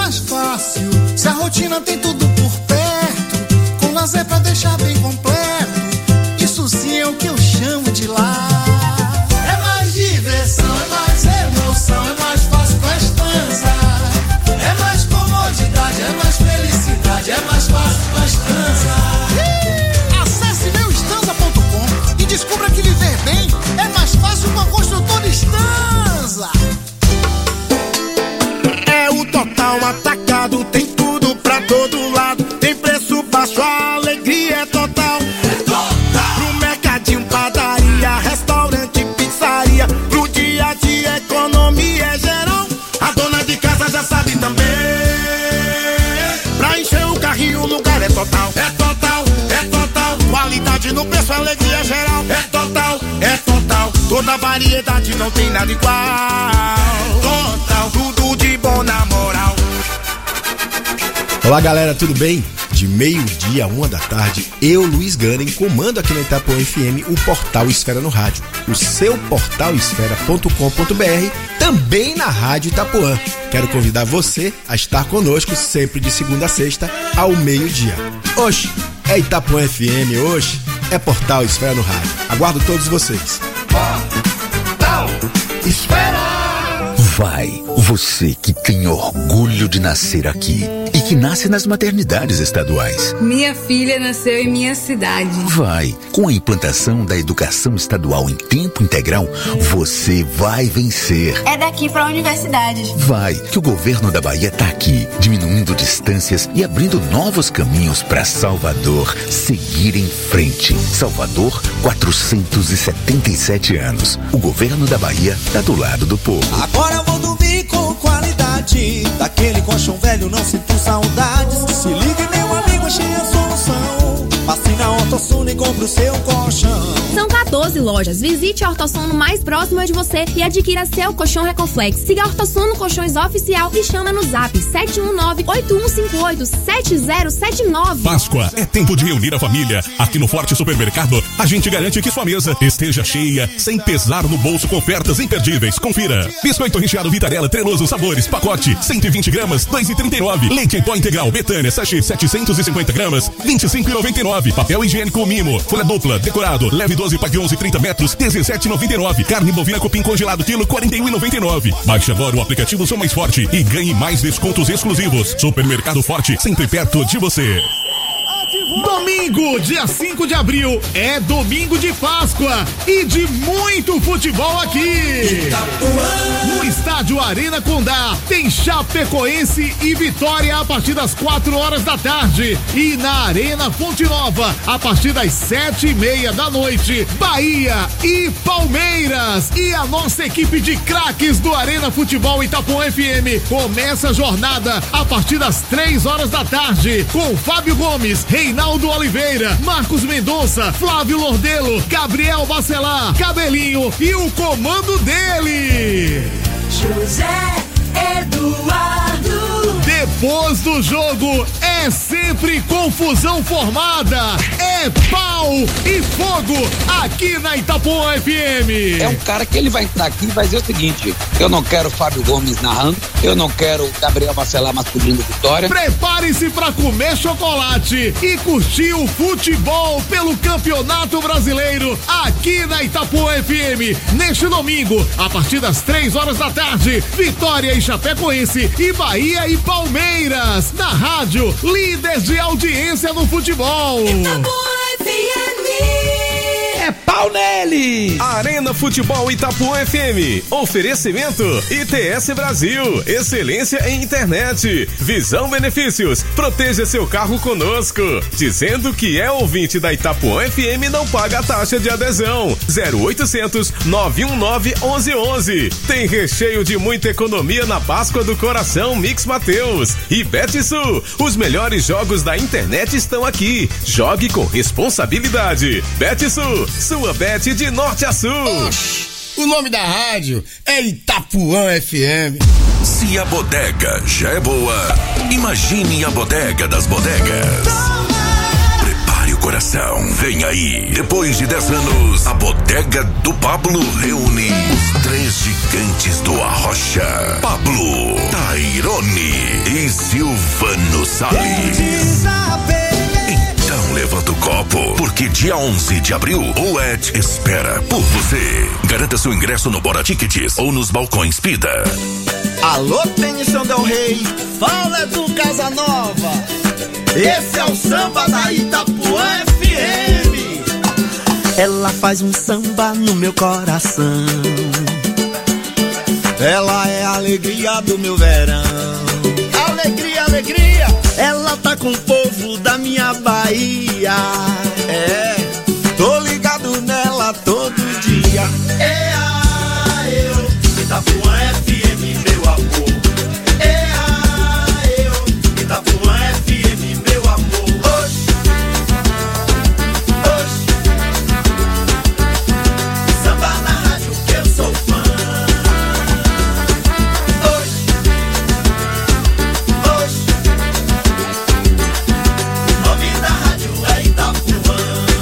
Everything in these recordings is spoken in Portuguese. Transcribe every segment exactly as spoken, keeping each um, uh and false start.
mais fácil. Se a rotina tem tudo por perto, com lazer pra deixar bem completo, isso sim é o que eu chamo de lar. É mais diversão, é mais emoção, é mais fácil com a Estanza. É mais comodidade, é mais felicidade, é mais fácil com a Estanza. Acesse meu estanza ponto com e descubra que viver bem é mais fácil com a construtora Estanza. É o Total Atacado, tem tudo pra todo lado, tem preço baixo, a alegria é total. É total. Pro mercadinho, padaria, restaurante, pizzaria, pro dia a dia, economia é geral. A dona de casa já sabe também. Pra encher o carrinho, o lugar é total. É total, é total. Qualidade no preço, alegria é geral. É total, é total. Toda variedade, não tem nada igual. Total, tudo de bom na moral. Olá galera, tudo bem? De meio-dia a uma da tarde, eu, Luiz Ganem, comando aqui na Itapuã F M o Portal Esfera no Rádio, o seu portal esfera ponto com ponto b r, também na Rádio Itapuã. Quero convidar você a estar conosco sempre de segunda a sexta ao meio-dia. Oxe, é Itapuã F M, hoje é Portal Esfera no Rádio. Aguardo todos vocês. Portal Esfera! Vai, você que tem orgulho de nascer aqui e que nasce nas maternidades estaduais. Minha filha nasceu em minha cidade. Vai, com a implantação da educação estadual em tempo integral, você vai vencer. É daqui para a universidade. Vai, que o governo da Bahia tá aqui, diminuindo distâncias e abrindo novos caminhos para Salvador seguir em frente. Salvador, quatrocentos e setenta e sete anos. O governo da Bahia tá do lado do povo. Agora eu vou dormir com qualidade. Daquele colchão velho não sinto saudades. Se liga, meu amigo, achei a solução. Passe na Ortosono e compre o seu colchão. São quatorze lojas. Visite a Ortosono mais próxima de você e adquira seu colchão Reconflex. Siga a Ortosono Colchões Oficial e chama no zap sete um nove, oito um cinco oito, sete zero sete nove. Páscoa é tempo de reunir a família. Aqui no Forte Supermercado, a gente garante que sua mesa esteja cheia, sem pesar no bolso, com ofertas imperdíveis. Confira. Biscoito recheado Vitarella, treloso sabores, pacote, cento e vinte gramas, dois e trinta e nove. Leite em pó integral Betânia, sachê, setecentos e cinquenta gramas, vinte e cinco e noventa e nove. Papel higiênico Mimo, folha dupla, decorado, leve doze, pague onze e trinta metros, dezessete e noventa e nove. Carne bovina cupim congelado quilo, quarenta e um e noventa e nove. Baixe agora o aplicativo Sou Mais Forte e ganhe mais descontos exclusivos. Supermercado Forte, sempre perto de você. Domingo, dia cinco de abril, é domingo de Páscoa e de muito futebol aqui. No estádio Arena Condá, tem Chapecoense e Vitória a partir das quatro horas da tarde. E na Arena Fonte Nova, a partir das sete e meia da noite, Bahia e Palmeiras. E a nossa equipe de craques do Arena Futebol Itapuã F M começa a jornada a partir das três horas da tarde, com Fábio Gomes, Reinaldo Oliveira, Marcos Mendonça, Flávio Lordelo, Gabriel Bacelar, Cabelinho e o comando dele, José Eduardo. Depois do jogo é sempre confusão formada, é pau e fogo aqui na Itapuã F M. É um cara que ele vai entrar aqui e vai dizer o seguinte: eu não quero Fábio Gomes narrando, eu não quero Gabriel Bacelar masculino Vitória. Prepare-se para comer chocolate e curtir o futebol pelo Campeonato Brasileiro aqui na Itapuã F M. Neste domingo, a partir das três horas da tarde, Vitória e Chapecoense e Bahia e Palmeiras. Na rádio, líder de audiência no futebol. Itapuã F M. É pau nele! Arena Futebol Itapuã F M. Oferecimento I T S Brasil. Excelência em internet. Visão Benefícios. Proteja seu carro conosco. Dizendo que é ouvinte da Itapuã F M, não paga a taxa de adesão. zero oitocentos, nove um nove, onze onze. Tem recheio de muita economia na Páscoa do Coração Mix Mateus. E Betsul. Os melhores jogos da internet estão aqui. Jogue com responsabilidade. Betsul. Sua bet de norte a sul. Oxi, o nome da rádio é Itapuã F M. Se a bodega já é boa, imagine a bodega das bodegas. Prepare o coração. Vem aí, depois de dez anos, a Bodega do Pablo reúne os três gigantes do Arrocha: Pablo, Tairone e Silvano Salles. Então levanta o copo, porque dia onze de abril o Ed espera por você. Garanta seu ingresso no Bora Tickets ou nos balcões Pida. Alô, Tenição Del Rey, fala do Casanova. Esse é o samba da Itapuã F M. Ela faz um samba no meu coração. Ela é a alegria do meu verão. Alegria, alegria. Ela tá com o povo da minha Bahia. É, tô ligado nela todo dia. É a eu, Itapuã F M, meu amor. É a eu, Itapuã F M, meu amor. Oxi, oxi. Samba na rádio que eu sou fã. Oxi, oxi. O nome da rádio é Itapuã.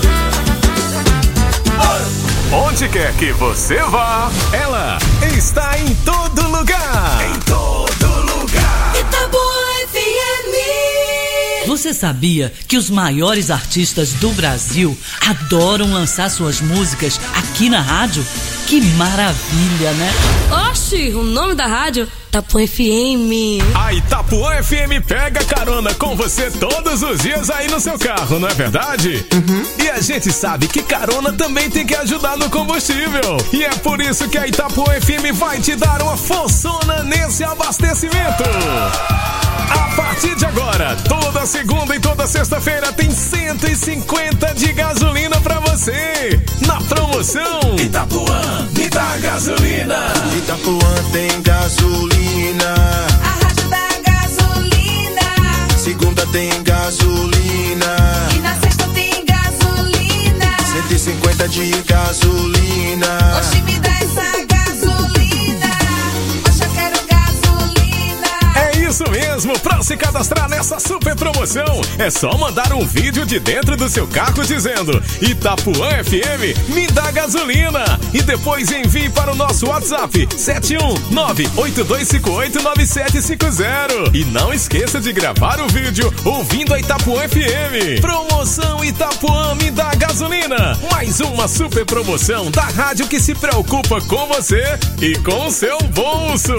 Onde quer que você vá, ela está em todo lugar. Em todo lugar. Itapuã F M. Você sabia que os maiores artistas do Brasil adoram lançar suas músicas aqui na rádio? Que maravilha, né? Oxi, o nome da rádio? Itapuã F M. A Itapuã F M pega carona com você todos os dias aí no seu carro, não é verdade? Uhum. E a gente sabe que carona também tem que ajudar no combustível. E é por isso que a Itapuã F M vai te dar uma forçona nesse abastecimento. A partir de agora, toda segunda e toda sexta-feira tem cento e cinquenta de gasolina pra você. Na promoção Itapuã, me dá gasolina. Itapuã tem gasolina. A rádio da gasolina. Segunda tem gasolina. E na sexta tem gasolina. cento e cinquenta de gasolina. Oxi, me dá essa gasolina. Oxe, eu quero gasolina. É isso mesmo, pra se cadastrar nessa super promoção, é só mandar um vídeo de dentro do seu carro dizendo Itapuã F M, me dá gasolina. E depois envie para o nosso WhatsApp sete um nove oito dois cinco oito nove sete cinco zero. E não esqueça de gravar o vídeo ouvindo a Itapuã F M. Promoção Itapuã, me dá gasolina. Mais uma super promoção da rádio que se preocupa com você e com o seu bolso.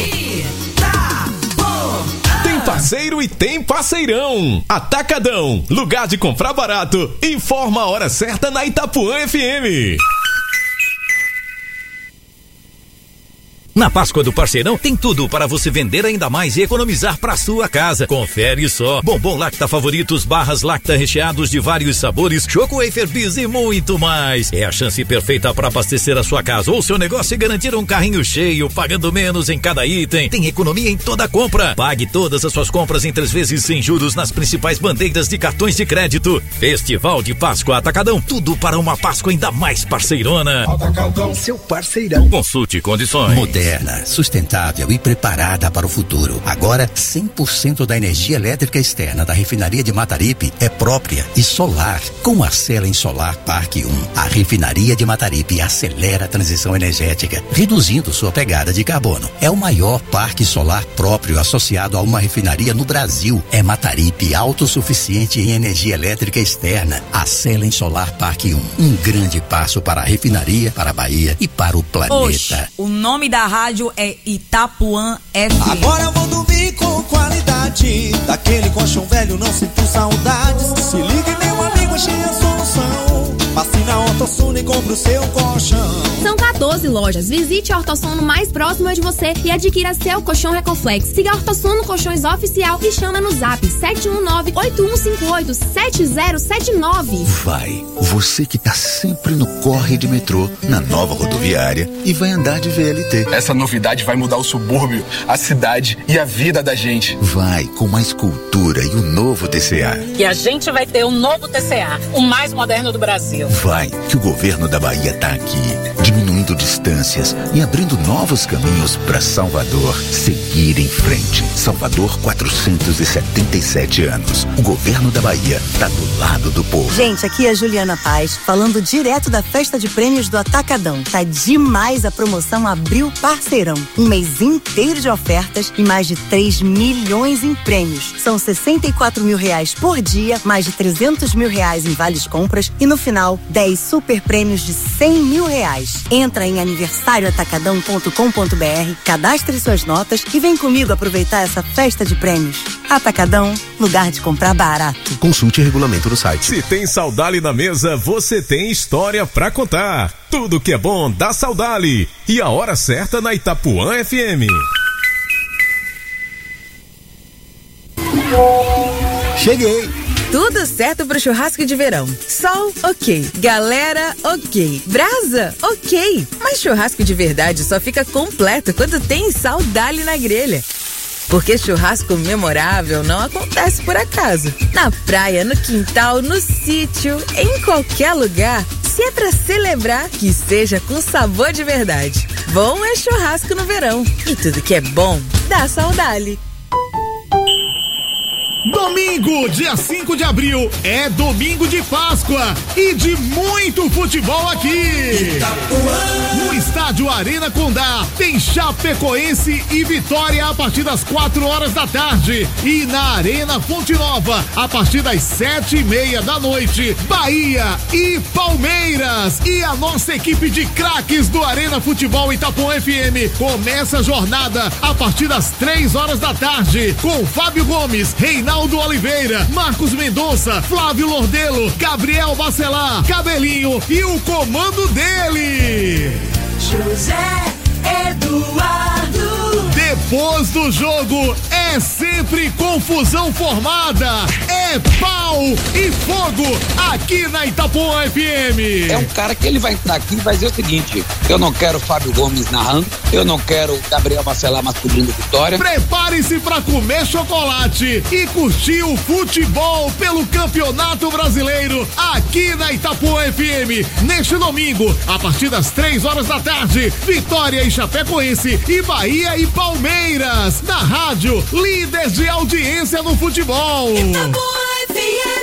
Tem parceiro e tem parceirão. Atacadão, lugar de comprar barato. Informa a hora certa na Itapuã F M. Na Páscoa do Parceirão tem tudo para você vender ainda mais e economizar para sua casa. Confere só: bombom Lacta favoritos, barras Lacta recheados de vários sabores, Choco Wafer Bis e muito mais. É a chance perfeita para abastecer a sua casa ou seu negócio e garantir um carrinho cheio, pagando menos em cada item. Tem economia em toda compra. Pague todas as suas compras em três vezes sem juros nas principais bandeiras de cartões de crédito. Festival de Páscoa Atacadão, tudo para uma Páscoa ainda mais parceirona. Atacadão, seu parceirão. Consulte condições. Moderna, sustentável e preparada para o futuro. Agora, cem por cento da energia elétrica externa da refinaria de Mataripe é própria e solar. Com a Selen Solar Parque um, a refinaria de Mataripe acelera a transição energética, reduzindo sua pegada de carbono. É o maior parque solar próprio associado a uma refinaria no Brasil. É Mataripe autossuficiente em energia elétrica externa. A Selen Solar Parque um, um grande passo para a refinaria, para a Bahia e para o planeta. Oxe, o nome da rádio é Itapuã F M. Agora eu vou dormir com qualidade. Daquele colchão velho não sinto saudades. Se ligue, meu amigo, achei a solução. Passe na Ortosuno e compre o seu colchão. São quatorze lojas. Visite a Ortosuno mais próxima de você e adquira seu colchão Recoflex. Siga a Ortosuno Colchões Oficial e chama no zap sete um nove oito um cinco oito sete zero sete nove. Vai, você que tá sempre no corre de metrô, na nova rodoviária e vai andar de V L T. Essa novidade vai mudar o subúrbio, a cidade e a vida da gente. Vai, com mais cultura e o novo T C A. E a gente vai ter um novo T C A, o mais moderno do Brasil. Vai, que o governo governo da Bahia tá aqui, diminuindo distâncias e abrindo novos caminhos para Salvador seguir em frente. Salvador, quatrocentos e setenta e sete anos. O governo da Bahia tá do lado do povo. Gente, aqui é a Juliana Paz, falando direto da festa de prêmios do Atacadão. Tá demais a promoção Abril Parceirão. Um mês inteiro de ofertas e mais de três milhões em prêmios. São sessenta e quatro mil reais por dia, mais de trezentos mil reais em vales compras e no final, dez super prêmios de cem mil reais. Entra em aniversário atacadão ponto com ponto br, cadastre suas notas e vem comigo aproveitar essa festa de prêmios. Atacadão, lugar de comprar barato. Consulte regulamento no site. Se tem Saudali na mesa, você tem história pra contar. Tudo que é bom dá Saudali. E a hora certa na Itapuã F M. Cheguei! Tudo certo pro churrasco de verão. Sol, ok. Galera, ok. Brasa, ok. Mas churrasco de verdade só fica completo quando tem Saudali na grelha. Porque churrasco memorável não acontece por acaso. Na praia, no quintal, no sítio, em qualquer lugar. Se é pra celebrar, que seja com sabor de verdade. Bom é churrasco no verão. E tudo que é bom, dá Saudali. Domingo, dia cinco de abril, é domingo de Páscoa e de muito futebol aqui. No estádio Arena Condá, tem Chapecoense e Vitória a partir das quatro horas da tarde. E na Arena Fonte Nova, a partir das sete e meia da noite, Bahia e Palmeiras. E a nossa equipe de craques do Arena Futebol Itapuã F M começa a jornada a partir das três horas da tarde, com Fábio Gomes, Reinaldo Oliveira, Marcos Mendonça, Flávio Lordelo, Gabriel Bacelar, Cabelinho e o comando dele, José Eduardo. Depois do jogo é sempre confusão formada, é pau e fogo aqui na Itapuã F M. É um cara que ele vai entrar aqui e vai dizer o seguinte: eu não quero Fábio Gomes narrando, eu não quero Gabriel Bacelar masculino Vitória. Prepare-se para comer chocolate e curtir o futebol pelo Campeonato Brasileiro aqui na Itapuã F M. Neste domingo, a partir das três horas da tarde, Vitória e Chapecoense e Bahia e Palmeiras. Na rádio, líder de audiência no futebol. Itapuã F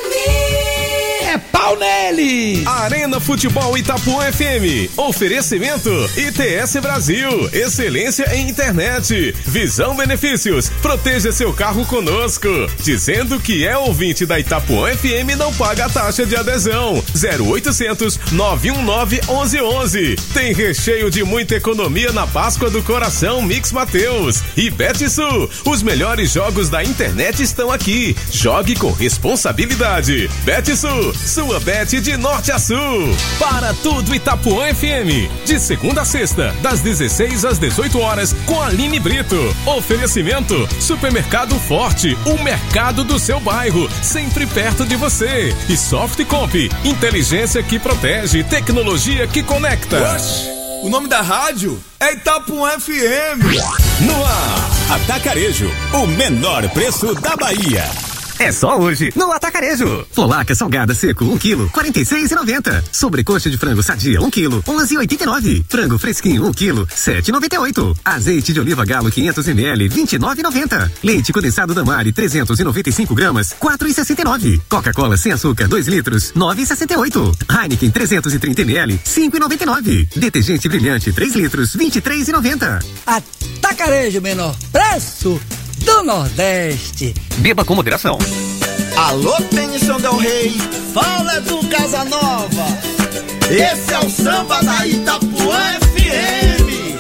M. É pau neles! Arena Futebol Itapuã F M. Oferecimento I T S Brasil. Excelência em internet. Visão Benefícios. Proteja seu carro conosco. Dizendo que é ouvinte da Itapuã F M, não paga a taxa de adesão. zero oitocentos, nove um nove, onze onze. Tem recheio de muita economia na Páscoa do Coração Mix Mateus. E Betsul. Os melhores jogos da internet estão aqui. Jogue com responsabilidade. Betsul. Sua bet de norte a sul. Para tudo Itapuã F M. De segunda a sexta, das dezesseis às dezoito horas, com Aline Brito. Oferecimento: Supermercado Forte, o mercado do seu bairro, sempre perto de você. E Softcomp, inteligência que protege, tecnologia que conecta. Oxe, o nome da rádio é Itapuã F M. No ar, Atacarejo, o menor preço da Bahia. É só hoje, no Atacarejo. Polaca salgada seco, um quilo, quarenta e seis reais e noventa centavos. Sobrecoxa de frango sadia, um quilo, onze reais e oitenta e nove centavos. Frango fresquinho, um quilo, sete reais e noventa e oito centavos. Azeite de oliva galo, quinhentos mililitros, vinte e nove reais e noventa centavos. Leite condensado Damari, trezentos e noventa e cinco gramas, quatro reais e sessenta e nove centavos. Coca-Cola sem açúcar, dois litros, nove reais e sessenta e oito centavos. Heineken, trezentos e trinta mililitros, cinco reais e noventa e nove centavos. Detergente brilhante, três litros, vinte e três reais e noventa centavos. Atacarejo, menor preço do Nordeste. Beba com moderação. Alô, Tennyson Del Rey, fala do Casa Nova. Esse é o samba da Itapuã F M.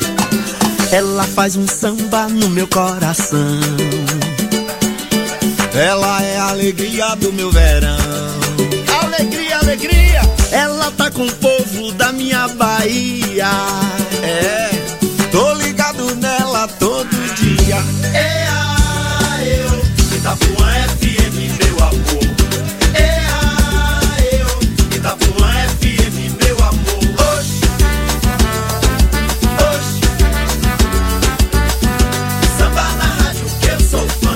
Ela faz um samba no meu coração. Ela é a alegria do meu verão. Alegria, alegria. Ela tá com o povo da minha Bahia. É, tô ligado nela todo dia. É a eu, Itapuã F M, meu amor. É a eu, Itapuã F M, meu amor. Oxi, oxi. Samba na rádio que eu sou fã.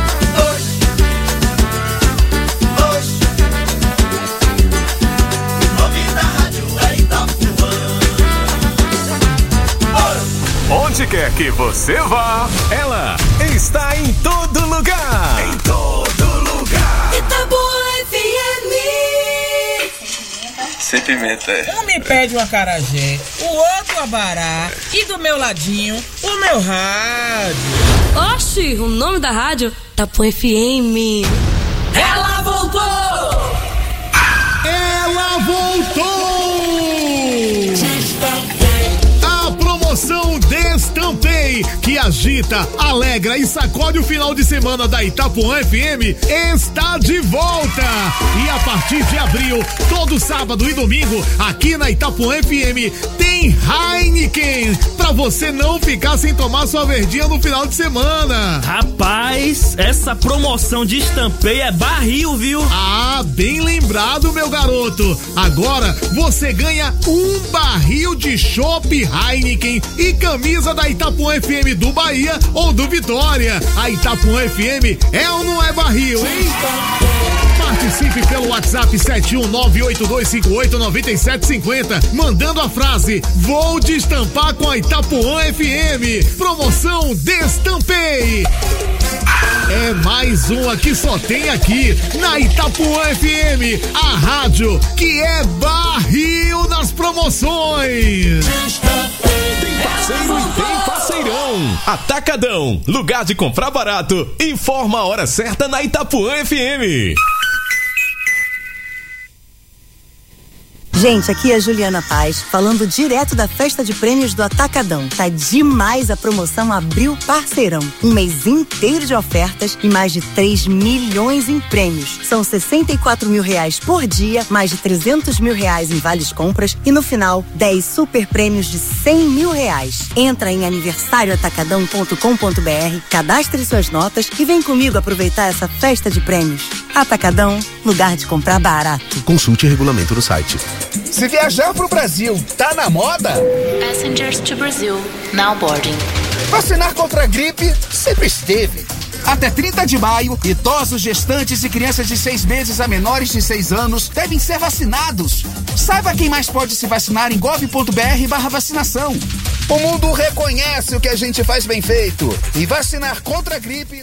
Oxi, oxi. que você vá, ela está em todo lugar. Em todo lugar. Itapuã F M. Sem pimenta, é. Um me pede um acarajé, o outro abará e do meu ladinho, o meu rádio. Oxi, o nome da rádio, Itapuã F M. Ela voltou! Ela voltou! A promoção Destampei, que agita, alegra e sacode o final de semana da Itapuã F M, está de volta! E a partir de abril, todo sábado e domingo, aqui na Itapuã F M, tem Heineken, pra você não ficar sem tomar sua verdinha no final de semana. Rapaz, essa promoção de Estampei é barril, viu? Ah, bem lembrado, meu garoto. Agora você ganha um barril de chopp Heineken e camisa da Itapuã F M do Bahia ou do Vitória. A Itapuã F M é ou não é barril, hein? Participe pelo WhatsApp sete um nove oito dois cinco oito nove sete cinco zero, mandando a frase: vou destampar com a Itapuã F M. Promoção Destampei. É mais uma que só tem aqui na Itapuã F M, a rádio que é barril nas promoções. Tem parceiro e tem parceirão. Atacadão, lugar de comprar barato. Informa a hora certa na Itapuã F M. Gente, aqui é a Juliana Paz, falando direto da festa de prêmios do Atacadão. Tá demais a promoção Abril Parceirão. Um mês inteiro de ofertas e mais de três milhões em prêmios. São sessenta e quatro mil reais por dia, mais de trezentos mil reais em vales compras e no final, dez super prêmios de cem mil reais. Entra em aniversário atacadão ponto com ponto b r, cadastre suas notas e vem comigo aproveitar essa festa de prêmios. Atacadão, lugar de comprar barato. Consulte o regulamento no site. Se viajar pro Brasil tá na moda? Passengers to Brazil, now boarding. Vacinar contra a gripe sempre esteve. Até trinta de maio, idosos, gestantes e crianças de seis meses a menores de seis anos devem ser vacinados. Saiba quem mais pode se vacinar em gov ponto b r barra vacinação. O mundo reconhece o que a gente faz bem feito. E vacinar contra a gripe...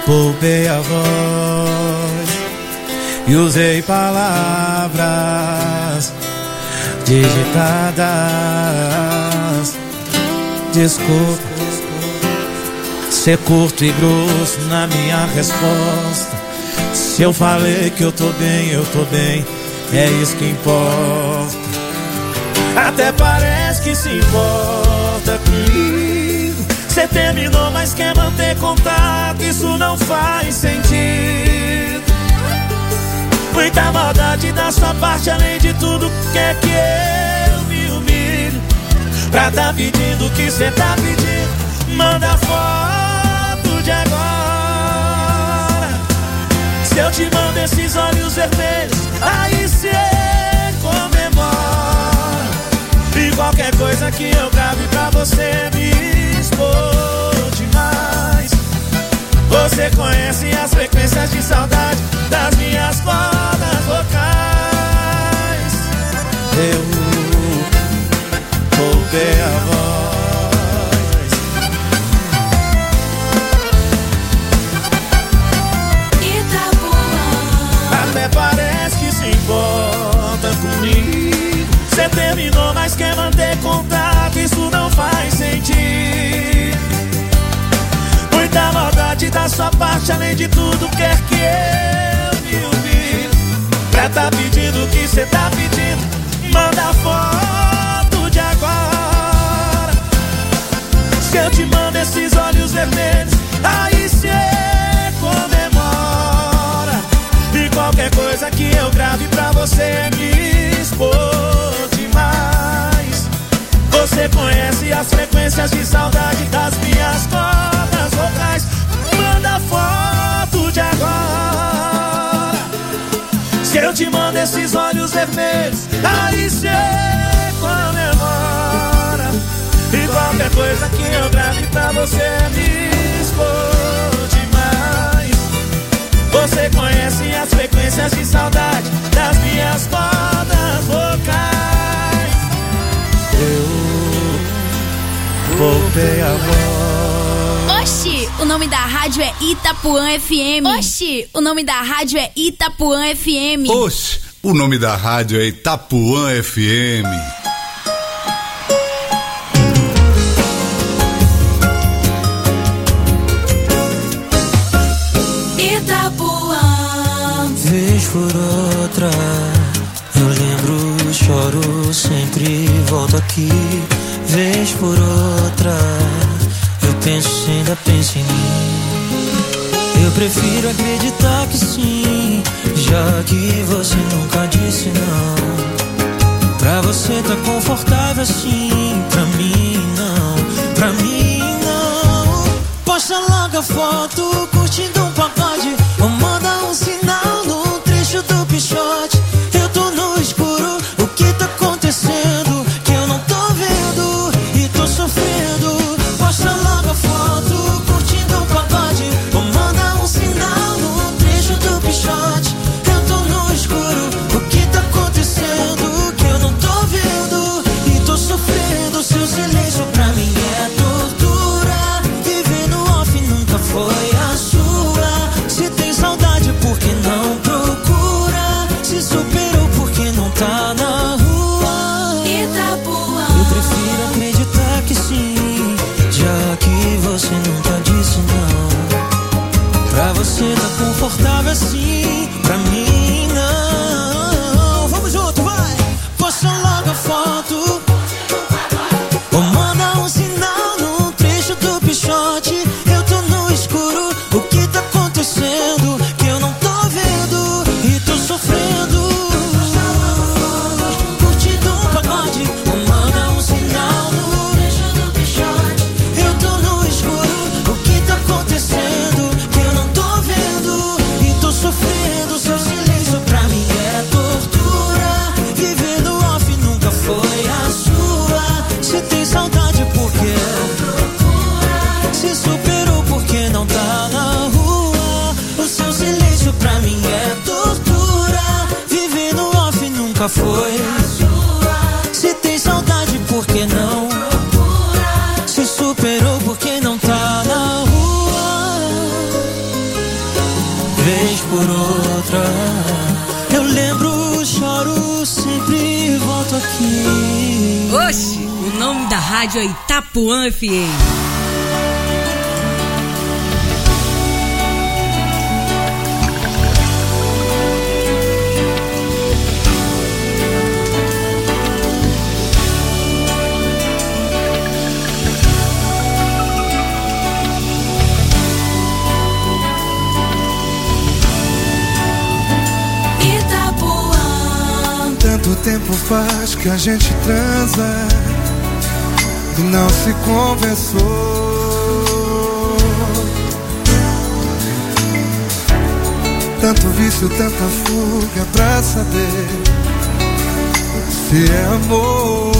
Poupei a voz e usei palavras digitadas. Desculpa ser curto e grosso na minha resposta. Se eu falei que eu tô bem, eu tô bem, é isso que importa. Até parece que se importa comigo. Cê terminou, mas quer manter contato, isso não faz sentido. Muita maldade da sua parte, além de tudo, quer que eu me humilhe pra tá pedindo o que cê tá pedindo. Manda foto de agora. Se eu te mando esses olhos vermelhos, aí cê comemora. E qualquer coisa que eu grave pra você me expor demais. Você conhece as frequências de saudade das minhas cordas vocais. Eu roubei a voz. Itapuã. Até parece que se importa comigo. Cê terminou, mas quer manter contato, isso não faz sentido. Muita maldade da sua parte, além de tudo, quer que eu me humilhe pra tá pedindo o que cê tá pedindo. Manda foto de agora. Se eu te mando esses olhos vermelhos, aí cê comemora. E qualquer coisa que eu grave pra você me expor demais. Você conhece as frequências de saudade das minhas cordas vocais. Manda foto de agora. Se eu te mando esses olhos vermelhos, aí cê comemora. E qualquer coisa que eu grave pra você me expor demais. Você conhece as frequências de saudade das minhas cordas vocais. Eu voltei a voz. Oxi, o nome da rádio é Itapuã F M. Oxi, o nome da rádio é Itapuã F M. Oxi, o nome da rádio é Itapuã F M. Itapuã. Vez por outra, eu lembro, choro, sempre volto aqui. Vez por outra, eu penso, ainda penso em mim. Eu prefiro acreditar que sim, já que você nunca disse não. Pra você tá confortável assim, pra mim não, pra mim não. Posta logo a foto, curtindo um pagode, ou manda um sinal no trecho do pichote. Eu tô no escuro, o que tá acontecendo? Que eu não tô vendo e tô sofrendo. Posta logo a foto, curtindo um pagode, ou manda um sinal no trecho do pichote. Eu tô no escuro, o que tá acontecendo? Que eu não tô vendo e tô sofrendo. Seu silêncio pra mim é tortura. Viver no off nunca foi a sua. Se tem saudade, por que não procura? Se superou, por que não tá na rua? Itapuã. Eu prefiro acreditar que sim, já que você nunca disse não. Pra você tá confortável assim, pra mim não. Vamos junto, vai! Posta logo a foto, ou manda um sinal no trecho do pichote. Eu tô no escuro, o que tá acontecendo? Que eu não tô vendo e tô sofrendo. Curtindo um pagode, ou manda um sinal no trecho do pichote. Eu tô no escuro, o que tá acontecendo? Que eu não tô vendo e tô sofrendo. Seu silêncio pra mim é tortura. Viver no off nunca foi a sua. Se tem saudade, por quê? Se superou, por que não tá na rua? O seu silêncio pra mim é tortura. Viver no off nunca foi. Se tem saudade, por que não? Se superou, por que não tá na rua? vez por outra. Eu lembro, choro, sempre volto aqui. Oxe, o nome da rádio é Itapuã F M. Tanto tempo faz que a gente transa e não se conversou. Tanto vício, tanta fuga pra saber se é amor.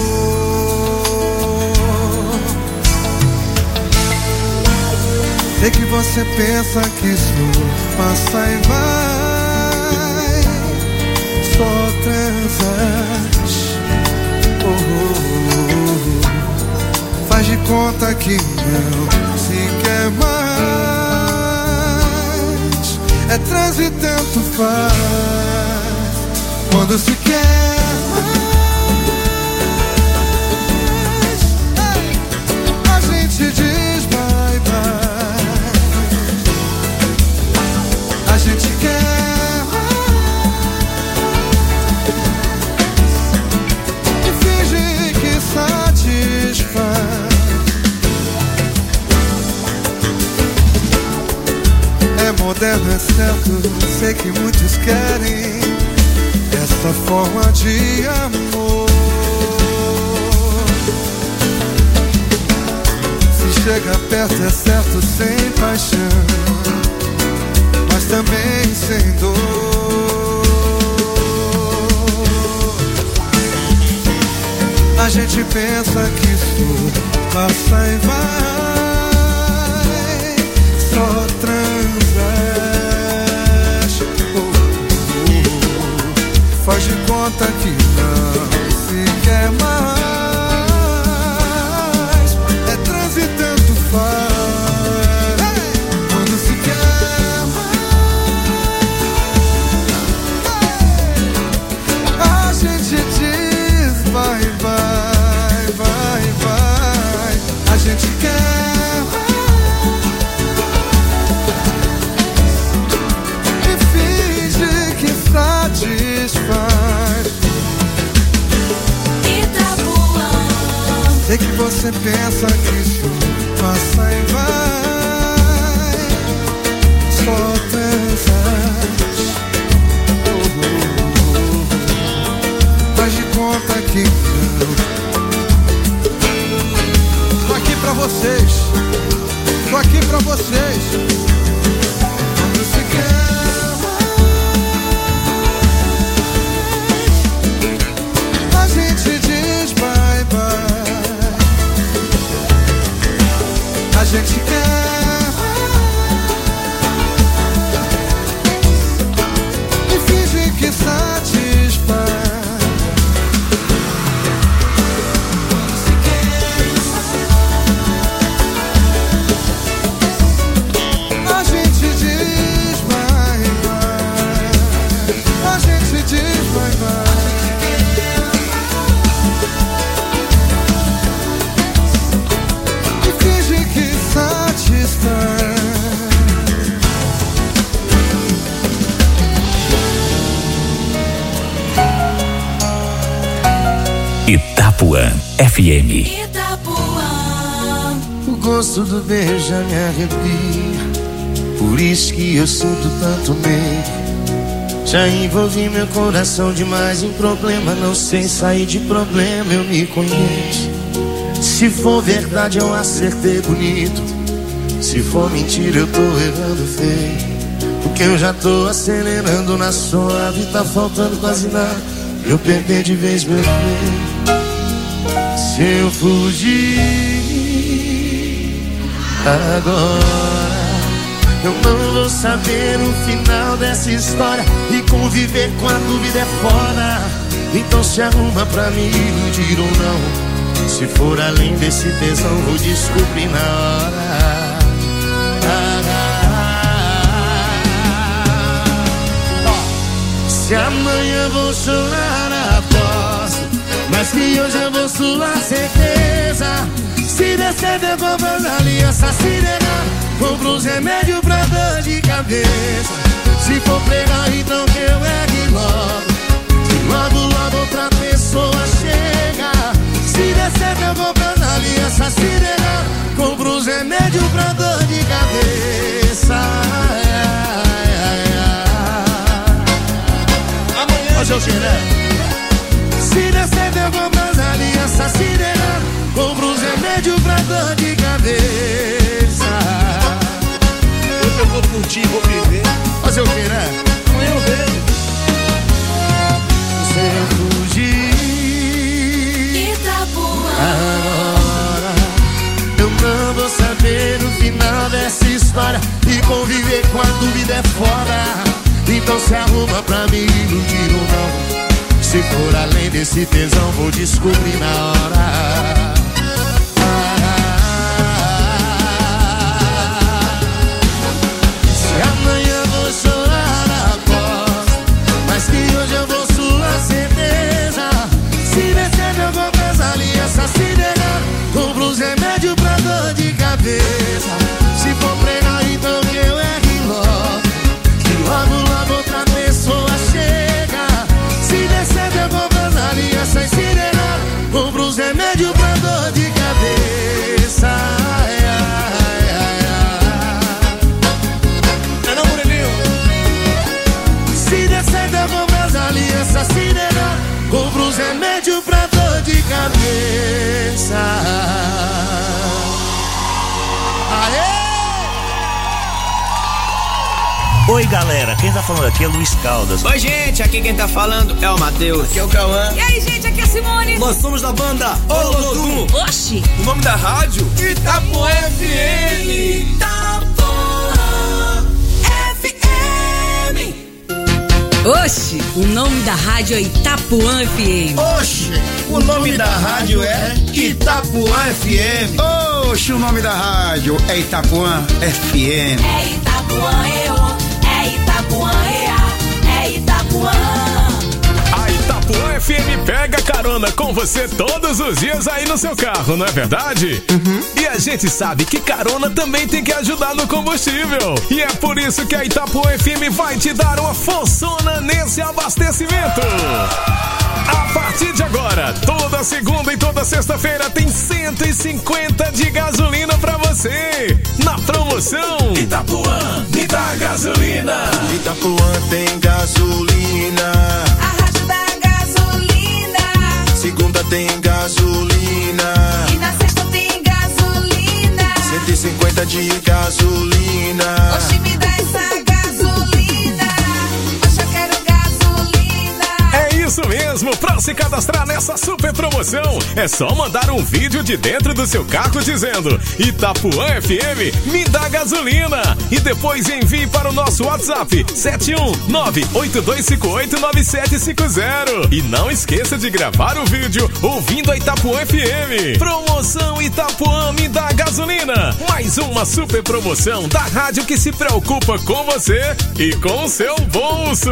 Sei que você pensa que isso passa e vai, só transas. Oh, oh, oh. Faz de conta que não se quer mais. É trans e tanto faz quando se quer mais. A gente diz bye bye. A gente quer mais e finge que satisfaz. É moderno, é certo, sei que muitos querem essa forma de amor. Se chega perto é certo, sem paixão, mas também sem dor. A gente pensa que isso passa e vai, só transas. Oh, oh, oh. Faz de conta que não se quer mais. É trans e tanto faz. Hey! Quando se quer mais, hey! A gente diz vai, vai, vai, vai. A gente quer mais e finge que satisfaz. Itapuã. Sei que você pensa que isso passa e vai, só transas. Oh, oh, oh. Faz de conta que não. Tô aqui pra vocês, tô aqui pra vocês. Quando se quer mais, a gente diz bye bye. A gente quer mais e finge que satisfaz. A gente diz vai, vai. A gente diz vai, vai. E finge que satisfaz. Itapuã F M. Itapuã. O gosto do beijo já me arrepia, por isso que eu sinto tanto medo. Já envolvi meu coração demais em problema, não sei sair de problema, eu me conheço. Se for verdade eu acertei bonito, se for mentira eu tô errando feio. Porque eu já tô acelerando na suave, tá faltando quase nada eu perder de vez meu bem. Se eu fugir agora, eu não vou saber o final dessa história, e conviver com a dúvida é foda. Então se arruma pra me iludir ou não. Se for além desse tesão vou descobrir na hora. Ah, ah, Se amanhã vou chorar, aposto, mas que hoje eu vou suar certeza. Se descer, eu compro as alianças, se negar, compro os remédios pra dor de cabeça. Se for pregar, então que eu ergue logo, que logo, logo outra pessoa chega. Se descer, eu compro as alianças, se negar, compro os remédios pra dor de cabeça. Hoje eu cheirei. Se descer, eu compro as alianças, se negar, compro os remédios pra dor de cabeça. Hoje eu vou curtir, vou viver. Hoje eu cheirei. Amanhã eu vejo. Se eu fugir agora, eu não vou saber o final dessa história. E conviver com a dúvida é foda. Então se arruma pra me iludir ou não. Se for além desse tesão, vou descobrir na hora. Se amanhã vou chorar, aposto, mas que hoje eu vou suar certeza. Se descer, eu vou pra as alianças, se negar, compro os remédios pra dor de cabeça. Se for pregar, então que eu ergue logo, que logo, logo outra pessoa chega. Se descer, eu vou pra as alianças, se negar, compro os remédios pra dor de cabeça. Ai, ai, ai, ai. É não, Murilinho? Se descer, eu vou pra as alianças, se negar, compro os remédios pra dor de cabeça. Aê! Oi galera, quem tá falando aqui é Luiz Caldas. Oi gente, aqui quem tá falando é o Matheus. Aqui é o Cauã. E aí gente, aqui é a Simone. Nós somos da banda Olodum. Oxi. O nome da rádio? Itapuã F M. Itapuã F M. Oxi, o nome da rádio é Itapuã F M. Oxi, o nome da rádio é Itapuã F M. Oxi, o nome da rádio é Itapuã F M. É Itapuã E O. É Itapuã E A, é Itapuã. A Itapuã F M pega carona com você todos os dias aí no seu carro, não é verdade? Uhum. E a gente sabe que carona também tem que ajudar no combustível. E é por isso que a Itapuã F M vai te dar uma forçona nesse abastecimento. A partir de agora, toda segunda e toda sexta-feira tem cento e cinquenta de gasolina pra você. Na promoção Itapuã, me dá gasolina. Itapuã tem gasolina. A rádio da gasolina. Segunda tem gasolina. E na sexta tem gasolina. cento e cinquenta de gasolina. Oxi, me dá essa gasolina. Hoje eu quero gasolina. É isso mesmo, pra se cadastrar nessa super promoção, é só mandar um vídeo de dentro do seu carro dizendo Itapuã F M, me dá gasolina. E depois envie para o nosso WhatsApp sete um nove oito dois cinco oito nove sete cinco zero. E não esqueça de gravar o vídeo ouvindo a Itapuã F M. Promoção Itapuã, me dá gasolina. Mais uma super promoção da rádio que se preocupa com você e com o seu bolso.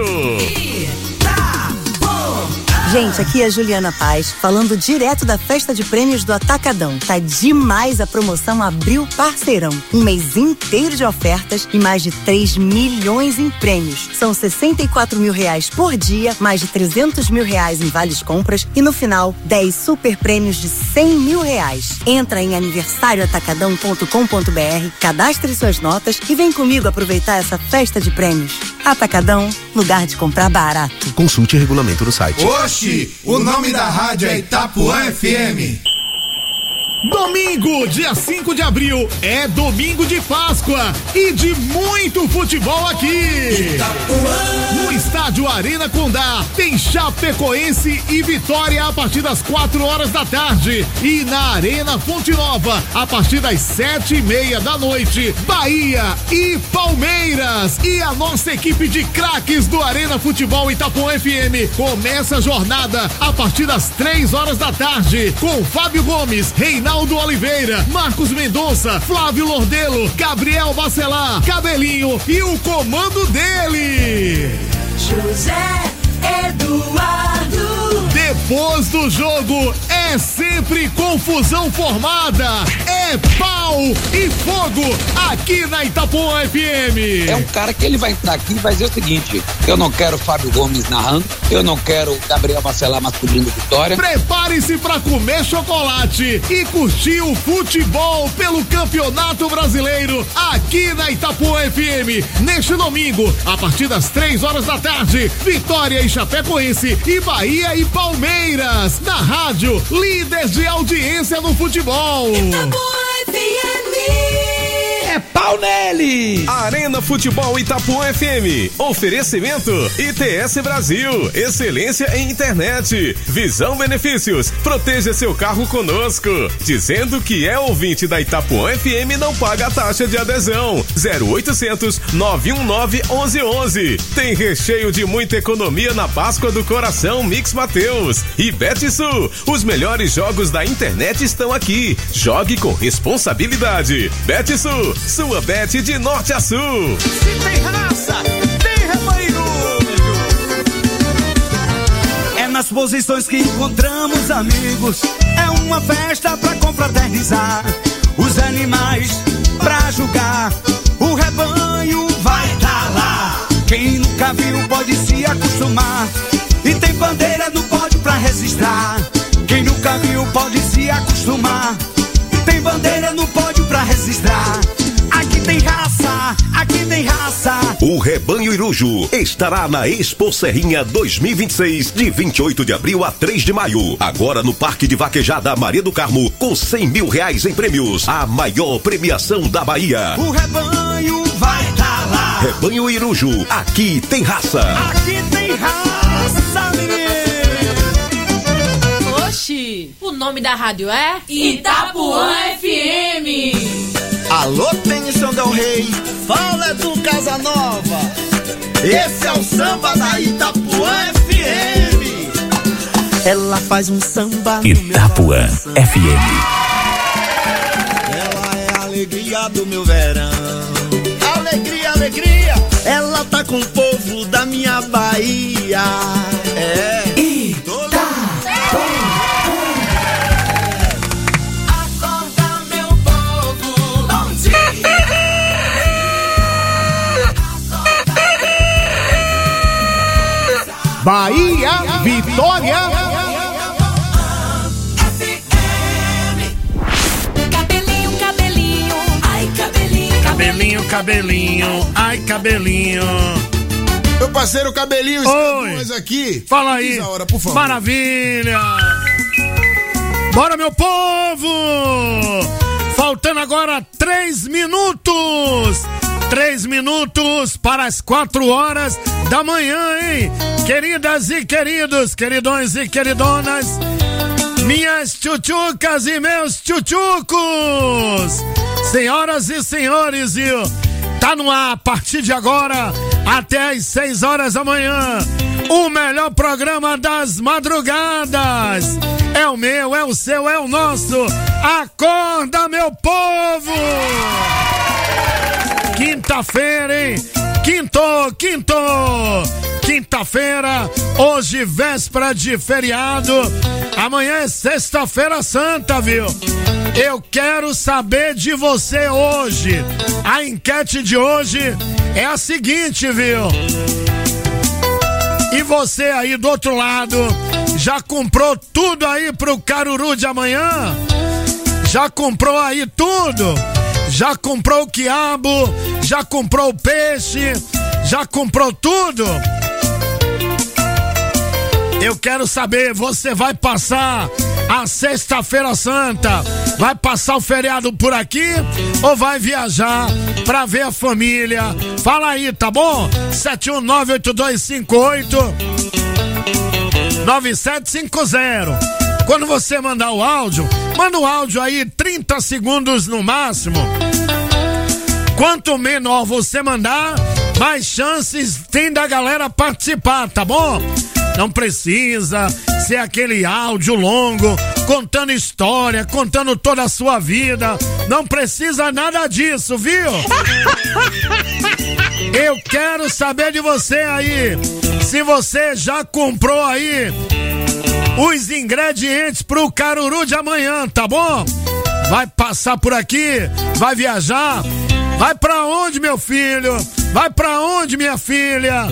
Gente, aqui é a Juliana Paz, falando direto da festa de prêmios do Atacadão. Tá demais a promoção Abril Parceirão. Um mês inteiro de ofertas e mais de três milhões em prêmios. São sessenta e quatro mil reais por dia, mais de trezentos mil reais em vales compras e no final, dez super prêmios de cem mil reais. Entra em aniversário atacadão ponto com ponto br, cadastre suas notas e vem comigo aproveitar essa festa de prêmios. Atacadão, lugar de comprar barato. Consulte o regulamento no site. Oxi, o nome da rádio é Itapuã F M. Domingo, dia cinco de abril, é domingo de Páscoa e de muito futebol aqui. Itapuã. No estádio Arena Condá, tem Chapecoense e Vitória a partir das quatro horas da tarde. E na Arena Fonte Nova, a partir das sete e meia da noite, Bahia e Palmeiras. E a nossa equipe de craques do Arena Futebol Itapuã F M começa a jornada a partir das três horas da tarde, com Fábio Gomes, Reinaldo Oliveira, Marcos Mendonça, Flávio Lordelo, Gabriel Bacelar, Cabelinho e o comando dele, José Eduardo. Depois do jogo é sempre confusão formada, é pau e fogo aqui na Itapuã F M. É um cara que ele vai entrar aqui e vai dizer o seguinte: eu não quero Fábio Gomes narrando, eu não quero Gabriel Marcelar masculino Vitória. Prepare-se pra comer chocolate e curtir o futebol pelo Campeonato Brasileiro aqui na Itapuã F M. Neste domingo, a partir das três horas da tarde, Vitória e Chapecoense e Bahia e Palmeiras. Na rádio, líder de audiência no futebol. Itapuã F M. É pau nele! Arena Futebol Itapuã F M. Oferecimento I T S Brasil. Excelência em internet. Visão Benefícios. Proteja seu carro conosco. Dizendo que é ouvinte da Itapuã F M, não paga a taxa de adesão. zero oitocentos, nove um nove, onze onze. Tem recheio de muita economia na Páscoa do Coração Mix Mateus. E Betsul. Os melhores jogos da internet estão aqui. Jogue com responsabilidade. Betsul. Sua bet de norte a sul. Se tem raça, tem rebanho. É nas posições que encontramos amigos. É uma festa pra confraternizar. Os animais pra julgar. O rebanho vai tá lá. Quem nunca viu pode se acostumar. E tem bandeira no pódio pra registrar. Quem nunca viu pode se acostumar. E tem bandeira no pódio pra registrar. Aqui tem raça, aqui tem raça. O Rebanho Iruju estará na Expo Serrinha dois mil e vinte e seis, de vinte e oito de abril a três de maio. Agora no Parque de Vaquejada Maria do Carmo, com cem mil reais em prêmios. A maior premiação da Bahia. O rebanho vai tá lá. Rebanho Iruju, aqui tem raça. Aqui tem raça, menino. Oxi, o nome da rádio é Itapuã F M. Alô, tem São Del Rey, fala do Casanova. Esse é o samba da Itapuã F M. Ela faz um samba no Itapuã F M. Ela é a alegria do meu verão. Alegria, alegria. Ela tá com o povo da minha Bahia. É. Bahia, Vitória. Cabelinho, cabelinho, ai cabelinho, Cabelinho, cabelinho, ai cabelinho. Meu parceiro Cabelinho, Oi. aqui. Fala aí. Diz a hora, por favor. Maravilha. Bora, meu povo. Faltando agora três minutos. Três minutos para as quatro horas da manhã, hein? Queridas e queridos, queridões e queridonas, minhas tchutchucas e meus tchutchucos, senhoras e senhores, viu? Tá no ar a partir de agora até as seis horas da manhã. O melhor programa das madrugadas. É o meu, é o seu, é o nosso. Acorda, meu povo! Quinta-feira, hein? Quinto, quinto! Quinta-feira, hoje véspera de feriado. Amanhã é sexta-feira santa, viu? Eu quero saber de você hoje. A enquete de hoje é a seguinte, viu? E você aí do outro lado, já comprou tudo aí pro caruru de amanhã? Já comprou aí tudo? Já comprou o quiabo? Já comprou o peixe? Já comprou tudo? Eu quero saber, você vai passar a sexta-feira santa? Vai passar o feriado por aqui? Ou vai viajar pra ver a família? Fala aí, tá bom? sete um nove, oito dois cinco oito, nove sete cinco zero. Quando você mandar o áudio, manda o áudio aí, trinta segundos no máximo. Quanto menor você mandar, mais chances tem da galera participar, tá bom? Não precisa ser aquele áudio longo, contando história, contando toda a sua vida. Não precisa nada disso, viu? Eu quero saber de você aí, se você já comprou aí os ingredientes pro caruru de amanhã, tá bom? Vai passar por aqui, vai viajar. Vai pra onde, meu filho? Vai pra onde, minha filha?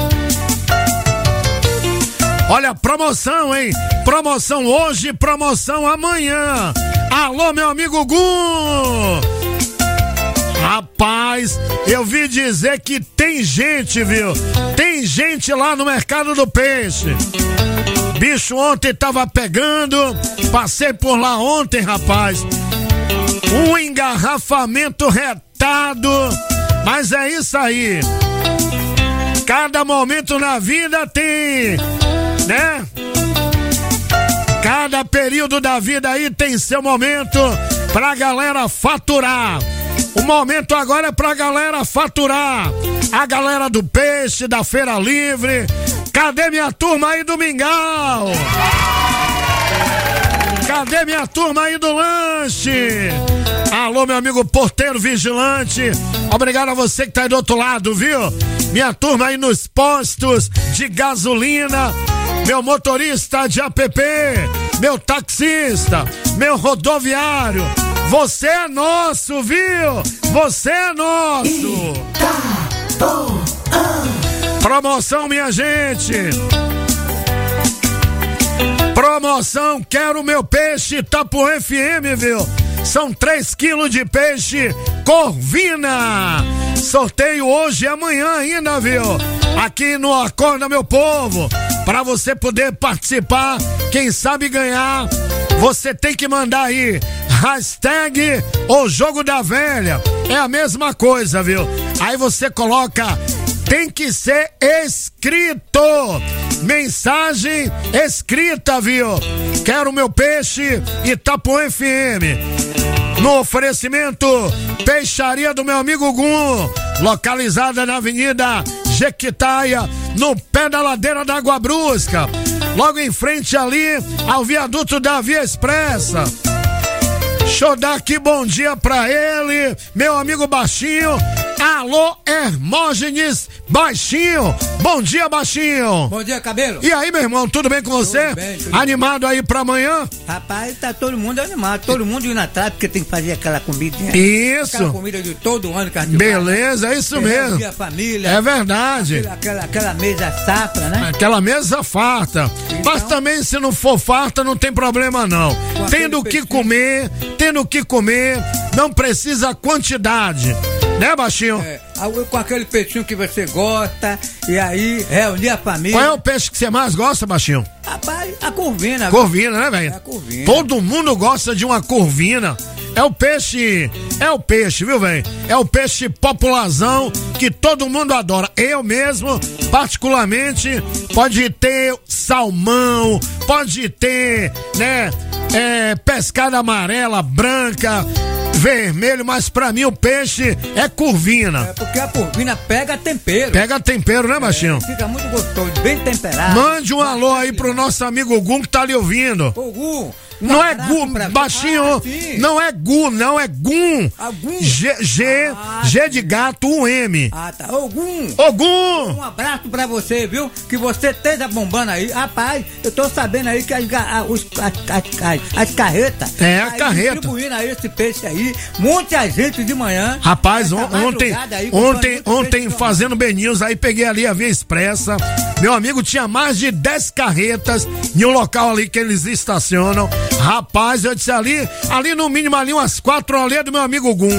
Olha, promoção, hein? Promoção hoje, promoção amanhã. Alô, meu amigo Gum! Rapaz, eu vi dizer que tem gente, viu? Tem gente lá no mercado do peixe. Bicho ontem tava pegando, passei por lá ontem, rapaz. Um engarrafamento retado, mas é isso aí. Cada momento na vida tem, né? Cada período da vida aí tem seu momento pra galera faturar. O momento agora é pra galera faturar. A galera do peixe, da Feira Livre. Cadê minha turma aí do Mingau? Cadê minha turma aí do lanche? Alô, meu amigo porteiro vigilante. Obrigado a você que tá aí do outro lado, viu? Minha turma aí nos postos de gasolina. Meu motorista de app. Meu taxista. Meu rodoviário. Você é nosso, viu? Você é nosso. Promoção, minha gente. Promoção, quero meu peixe Itapuã F M, viu? São três quilos de peixe Corvina. Sorteio hoje e amanhã ainda, viu? Aqui no Acorda, meu povo. Pra você poder participar, quem sabe ganhar, você tem que mandar aí hashtag o jogo da velha. É a mesma coisa, viu? Aí você coloca, tem que ser escrito. Mensagem escrita, viu? Quero meu peixe Itapuã F M. No oferecimento, Peixaria do meu amigo Gum, localizada na Avenida Jequitaia, no pé da ladeira da Água Brusca, logo em frente ali ao viaduto da Via Expressa. Deixa eu dar aqui bom dia pra ele, meu amigo Baixinho. Alô, Hermógenes Baixinho. Bom dia, Baixinho. Bom dia, Cabelo. E aí, meu irmão, tudo bem com você? Tudo bem, tudo animado bem. Aí pra amanhã? Rapaz, tá todo mundo animado, todo mundo indo atrás, porque tem que fazer aquela comida. Isso. Aquela comida de todo ano que a gente Beleza, faz, é isso né? mesmo. A família. É verdade. Aquela, aquela, aquela mesa safra, né? Aquela mesa farta. Então, mas também, se não for farta, não tem problema não. Tendo o que comer, tendo o que comer, não precisa quantidade. Né, Baixinho? É, com aquele peixinho que você gosta, e aí reunir a família. Qual é o peixe que você mais gosta, Baixinho? Rapaz, a corvina. Corvina, né, velho? É a corvina. Todo mundo gosta de uma corvina. É o peixe, é o peixe, viu, velho? É o peixe popularzão que todo mundo adora. Eu mesmo, particularmente, pode ter salmão, pode ter, né, é, pescada amarela, branca, vermelho, mas pra mim o peixe é corvina. É porque a corvina pega tempero. Pega tempero, né, Baixinho? É, fica muito gostoso, bem temperado. Mande um alô aí pro nosso amigo Gum que tá ali ouvindo. Ô, Gum. Não é Gu, Baixinho, ah, não é Gu, não é Gum. Ah, Gum. G, G, ah, G de gato, um M. Ah, tá. Ô, Gum. Ô, Gum. Um abraço pra você, viu? Que você esteja bombando aí. Rapaz, eu tô sabendo aí que as, as, as, as, as carretas. É, a carreta. Distribuindo aí esse peixe aí. Muita gente de manhã. Rapaz, on, ontem, aí, ontem, ontem fazendo Ben News, aí peguei ali a Via Expressa. Meu amigo tinha mais de dez carretas em um local ali que eles estacionam. Rapaz, eu disse ali, ali no mínimo ali umas quatro ali do meu amigo Gum.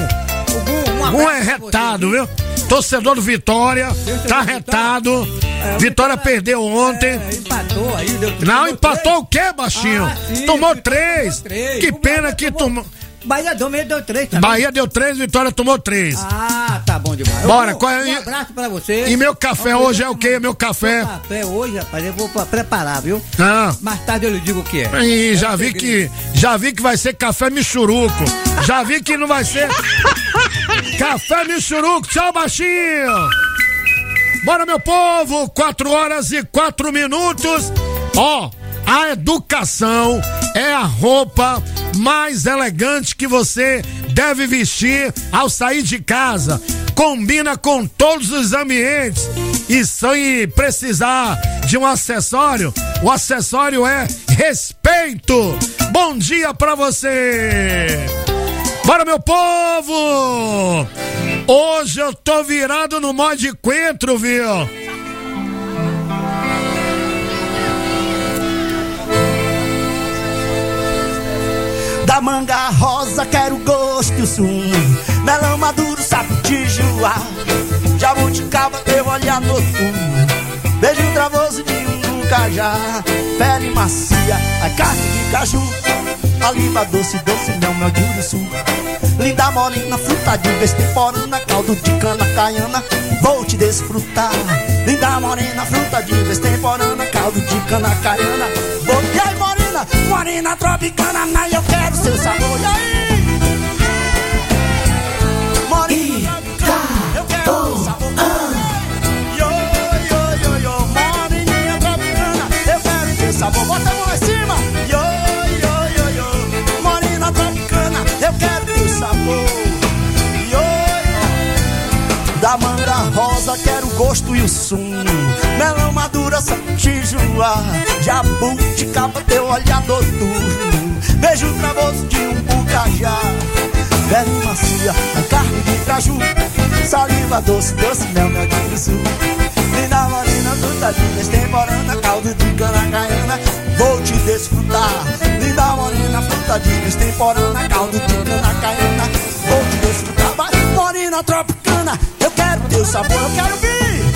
O Gum, Gum é retado, viu? Torcedor do Vitória, tá retado. É, Vitória perdeu ontem. É, empatou aí. Deu, Não, empatou três. O quê, Baixinho? Ah, sim, tomou, três. tomou três. Que pena que tomou. Bahia deu, deu três também. Bahia deu três, Vitória tomou três. Ah, tá bom demais. Bora, vou, qual é? Um abraço pra você. E meu café Vamos hoje é o quê? Meu café? Meu café hoje, rapaz, eu vou preparar, viu? Ah. Mais tarde eu lhe digo o que é. Ih, é já vi que, já vi que vai ser café michuruco. Já vi que não vai ser café michuruco. Tchau, Baixinho. Bora, meu povo, quatro horas e quatro minutos. Ó, a educação é a roupa mais elegante que você deve vestir ao sair de casa. Combina com todos os ambientes e sem precisar de um acessório. O acessório é respeito. Bom dia pra você. Bora, meu povo. Hoje eu tô virado no mod coentro, viu? Da manga rosa quero gosto e o sumo, melão maduro sabe de joar, jabuticaba eu olhar noturno, beijo travoso de um cajá, pele macia, a carne de caju, aliva doce, doce mel, mel de uruçu, linda morena, fruta de vez temporana, caldo de cana caiana, vou te desfrutar. Linda morena, fruta de vez temporana, caldo de cana caiana, vou te... E aí, morena, morena tropicana, mas eu quero seu sabor. E aí? Morena tropicana, eu quero seu sabor. Yo, yo, yo, yo, moreninha tropicana, eu quero seu sabor. Bota a mão em cima. Yo, yo, yo, yo, morena tropicana, eu quero teu sabor. Yo, yo. Da manga rosa quero o gosto e o sumo, melão madura santijuá, jabuticaba teu olhar noturno, beijo travoso de um bucajá, pele macia, a carne de caju, saliva doce, doce mel, mel de uruçu, linda morena, fruta de vez temporana, caldo de cana caiana, vou te desfrutar. Linda morena, fruta de vez temporana, caldo de cana caiana, vou te desfrutar. Vai, morena tropicana, eu quero teu sabor, eu quero vir.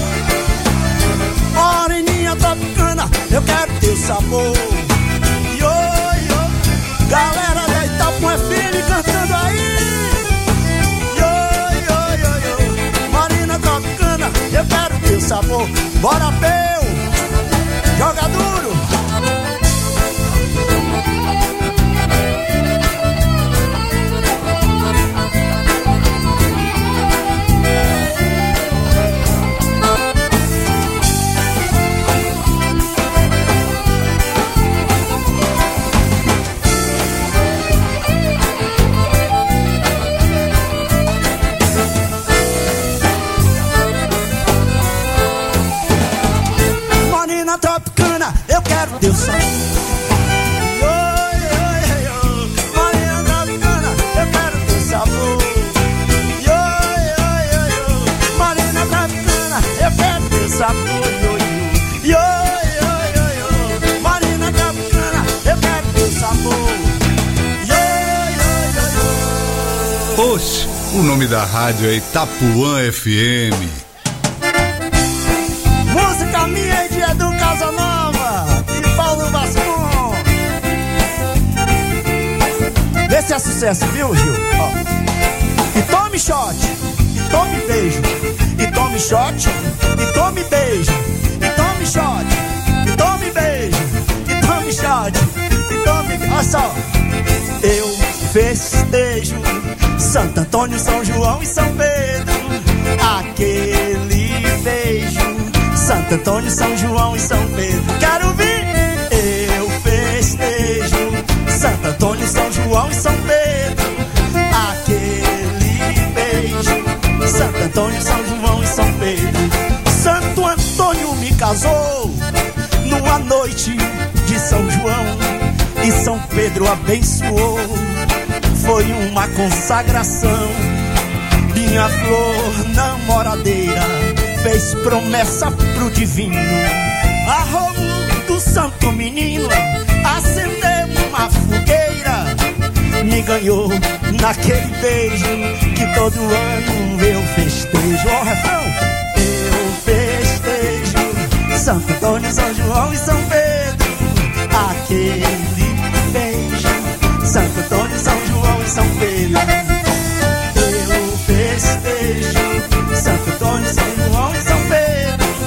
Moreninha tropicana, eu quero teu sabor. Yo, yo, galera da Itapuã F M cantando aí. Yo, yo, yo, yo, morena tropicana, eu quero teu sabor. Bora, Peu, joga duro. Tropicana, eu quero teu sabor. Yo, yo, yo, yo, morena tropicana, eu quero teu sabor. Yo, yo, yo, yo, morena tropicana, eu quero teu sabor. Yo, yo, yo, yo, yo, morena tropicana, eu quero teu sabor. Yo, yo, yo, yo. Oxe, o nome da rádio é Itapuã F M. Música minha e de Edu Casanova e Paulo Vascon. Esse é sucesso, viu, Gil? Ó. E tome shot, e tome beijo, e tome shot, e tome beijo, e tome shot, e tome beijo, e tome shot, e tome... Olha só. Eu festejo Santo Antônio, São João e São Pedro, aquele beijo Santo Antônio, São João e São Pedro. Quero vir! Eu festejo Santo Antônio, São João e São Pedro, aquele beijo Santo Antônio, São João e São Pedro. Santo Antônio me casou numa noite de São João e São Pedro abençoou. Foi uma consagração. Minha flor namoradeira fez promessa pro divino. A Rômulo do santo menino acendeu uma fogueira, me ganhou naquele beijo que todo ano eu festejo. Ó, refrão!